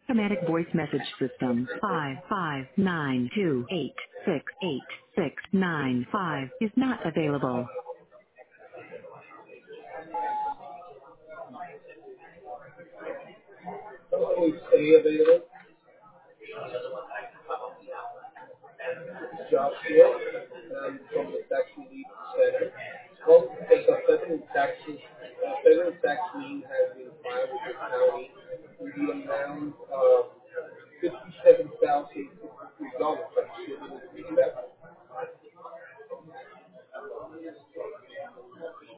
Automatic voice message system 55928668695 is not available. Hopefully stay available. Joshua, from the taxi lead center. Well, because a federal tax lien has been filed with the county in the amount of $57,063. I'm sure that